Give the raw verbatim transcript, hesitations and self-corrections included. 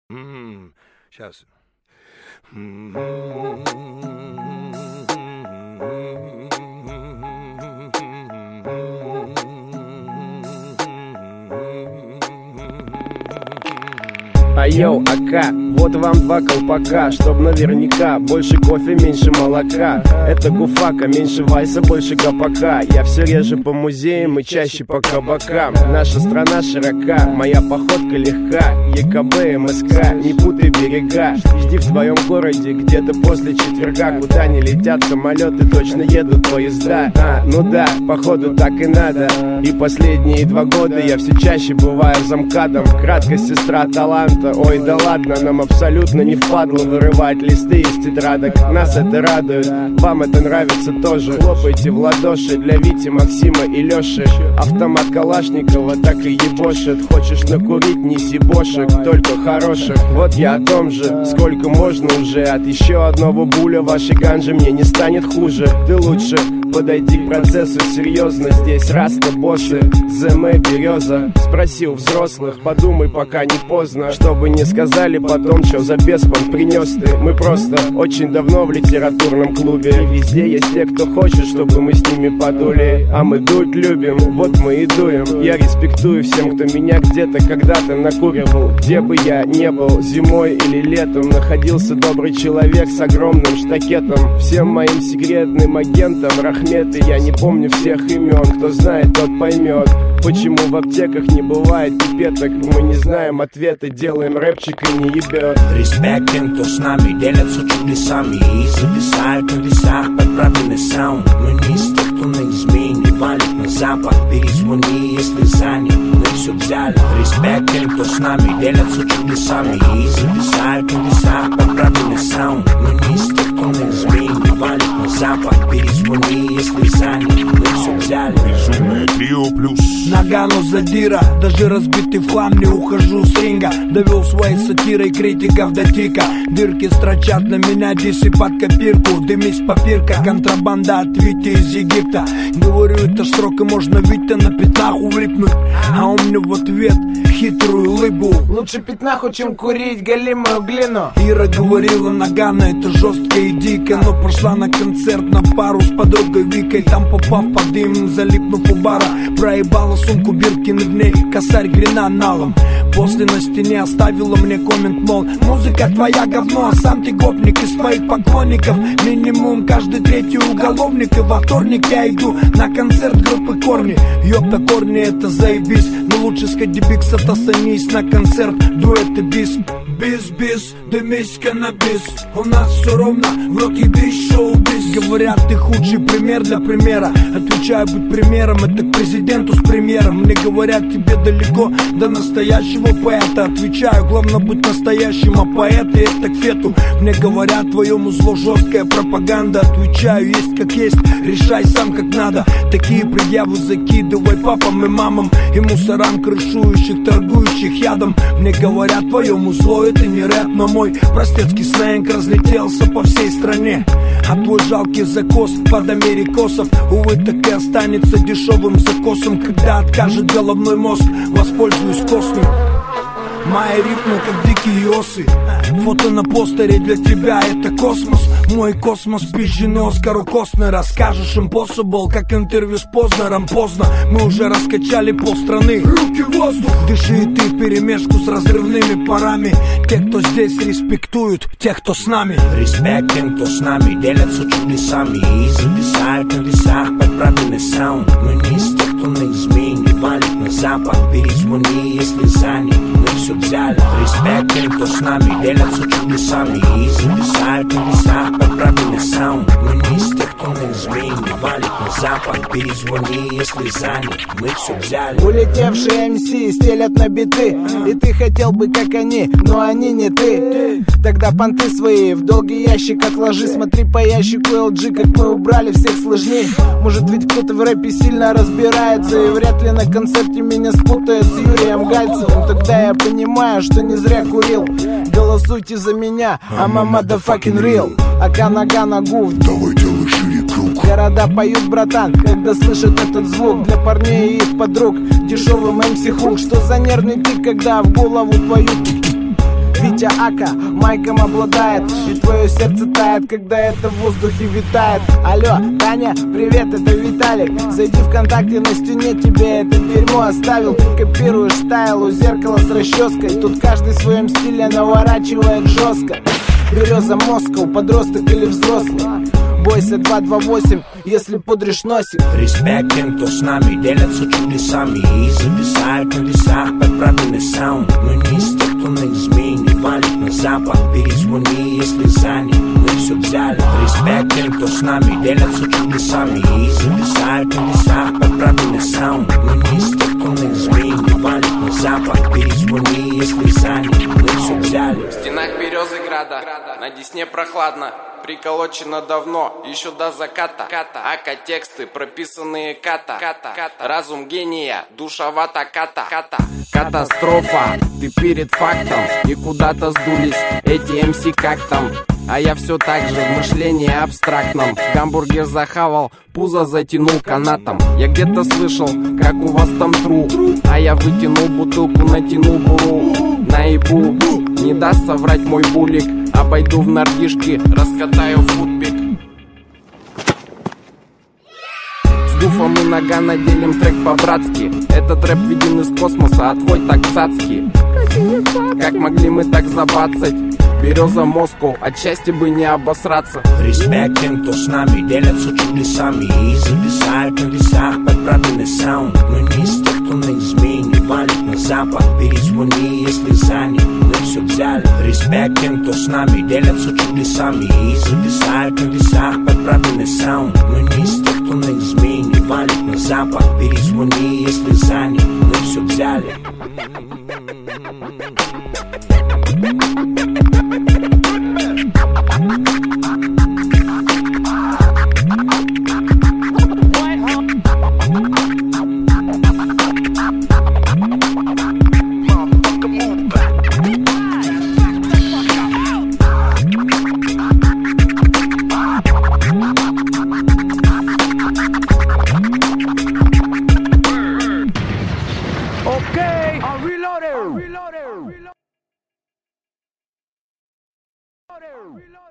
М-м, сейчас. Айоу, ака, вот вам два колпака, чтоб наверняка больше кофе, меньше молока. Это гуфака, меньше вайса, больше гопака. Я все реже по музеям и чаще по кабакам. Наша страна широка, моя походка легка. ЕКБ, МСК, не путай берега. Жди в твоем городе где-то после четверга. Куда не летят самолеты, точно едут поезда. А, ну да, походу так и надо. И последние два года я все чаще бываю замкадом. Краткость сестра таланта. Ой, да ладно, нам абсолютно не впадло вырывать листы из тетрадок. Нас это радует, вам это нравится тоже. Хлопайте в ладоши для Вити, Максима и Лёши. Автомат Калашникова так и ебошит. Хочешь накурить, неси бошек, только хороших. Вот я о том же, сколько можно уже. От еще одного буля вашей ганжи мне не станет хуже. Ты лучше подойди к процессу серьезно. Здесь раста боссы, ЗМ береза. Спроси у взрослых, подумай, пока не поздно. Чтобы не сказали потом, что за беспон принес ты. Мы просто очень давно в литературном клубе. Везде есть те, кто хочет, чтобы мы с ними подули. А мы дуть любим, вот мы и дуем. Я респектую всем, кто меня где-то когда-то накуривал. Где бы я не был, зимой или летом, находился добрый человек с огромным штакетом. Всем моим секретным агентам рахметы. Я не помню всех имен, кто знает, тот поймет. Почему в аптеках не бывает пипеток? Мы не знаем ответа, делаем рэпчик и не ебет. Респект тем, кто с нами делятся чудесами и зависают на весах под правильный саунд. Мы не из тех, кто на измене валит на запад. Перезвони, если занят, мы все взяли. Респект тем, кто с нами делятся чудесами и зависают на весах под правильный саунд. Мы не из тех, кто на измене валит на запад. Перезвони, если занят, мы все взяли. Безумное трио плюс Нагану задира, даже разбитый в хлам не ухожу с ринга. Довел своей сатирой критиков до тика. Дырки строчат на меня дисы под копирку. Дымись попирка, контрабанда от Вити из Египта. Говорю, это срок и можно Витя на пятнаху влипнуть. А он мне в ответ хитрую улыбу. Лучше пятнаху, чем курить галимую глину. Ира говорила, Нагана, это жестко и дико. Но пошла на концерт на пару с подругой Викой. Там попав под дым, залипнув у бара, проебала сумку Биркин, в ней косарь гренаналом. После на стене оставила мне коммент, мол, музыка твоя говно, а сам ты гопник из своих поклонников. Минимум каждый третий уголовник. И во вторник я иду на концерт группы Корни. Ёпта, Корни, это заебись. Но лучше сходи бикс, отостанись на концерт дуэт и бис. Бис-бис, дымись каннабис. У нас все ровно, в рот ебись, шоу-биз. Говорят, ты худший пример для примера. Отвечаю, быть примером, это к президенту с премьером. Мне говорят, тебе далеко до настоящего поэта. Отвечаю, главное быть настоящим, а поэты это к фету. Мне говорят, твоему зло жесткая пропаганда. Отвечаю, есть как есть, решай сам как надо. Такие предъявы закидывай папам и мамам и мусорам, крышующих, торгующих ядом. Мне говорят, твоему зло это не рэп, но мой простецкий сленг разлетелся по всей стране. А твой жалкий закос под америкосов, увы, так и останется дешевым закосом. Когда откажет головной мозг, воспользуюсь космом. Мои ритмы как дикие осы. Фото на постере для тебя это космос. Мой космос пизженый Оскару Костнер. Расскажешь impossible, как интервью с Познером. Поздно, мы уже раскачали полстраны. Руки в воздух. Дыши и ты вперемешку с разрывными парами. Те, кто здесь респектуют, тех, кто с нами. Респект тем, кто с нами делятся чудесами и зависают на весах под правильный саунд. Мы не из тех, кто на измене валит на запад. Перезвони, если занят, мы все взяли. Респект тем, кто с нами делятся чудесами и зависают на весах под правильный саунд. Мы не из тех, кто на измене валит на запад. Перезвони, если занят, мы все взяли. Улетевшие эм си стелят на биты, и ты хотел бы как они, но они не ты. Тогда понты свои в долгий ящик отложи. Смотри по ящику эл джи, как мы убрали всех сложней. Может ведь кто-то в рэпе сильно разбирается, и вряд ли на концерте меня спутает с Юрием Гальцевым. Тогда я понимаю, что не зря курил. Голосуйте за меня, I'm a motherfucking real. Ака нога ногу, давай делай шире круг. Города поют, братан, когда слышат этот звук. Для парней и их подруг дешевым эм си хук. Что за нервный тик, когда в голову твою Витя Ака майком обладает, и твое сердце тает, когда это в воздухе витает. Алло, Таня, привет, это Виталик. Зайди ВКонтакте, на стене тебе это дерьмо оставил. Ты копируешь стайл у зеркала с расческой. Тут каждый в своем стиле наворачивает жестко. Береза Москва, подросток или взрослый. Бойся два два восемь, если пудришь носик. Респект тем, кто с нами делятся чудесами и зависают на весах под правильный саунд. Мы не из тех, кто на измене валит на запад. Перезвони, если занят, мы все взяли. Респект тем, кто с нами делятся чудесами и зависают на весах под правильный саунд. Мы не из тех, кто на измене валит на запад. Перезвони, если занят, мы все взяли. В стенах Березыграда, на Десне прохладно. Приколочено давно, еще до заката. Ака тексты, прописанные ката. Разум гения, душевата ката. Катастрофа, ты перед фактом. И куда-то сдулись эти эм си как там. А я все так же в мышлении абстрактном. Гамбургер захавал, пузо затянул канатом. Я где-то слышал, как у вас там тру. А я вытянул бутылку, натянул буру. Наебу, не даст соврать мой булик. Обойду в нордишки, раскатаю футбик. С гуфом и Нагано делим трек по-братски. Этот рэп виден из космоса, а твой так цацки. Как могли мы так забацать? Береза Москва, от счастья бы не обосраться. Респект тем, кто с нами делятся чудесами и зависают на весах под правильный саунд. Мы не из тех, кто на измене валит на запад. Перезвони, если занят, мы все взяли. Респект тем, кто с нами делятся чудесами и зависают на весах под правильный саунд. Мы не из тех, кто на измене валит на запад. Перезвони, если занят, мы все взяли. Okay, I'm reloaded. I'm reloaded. Reloaded. Reloaded.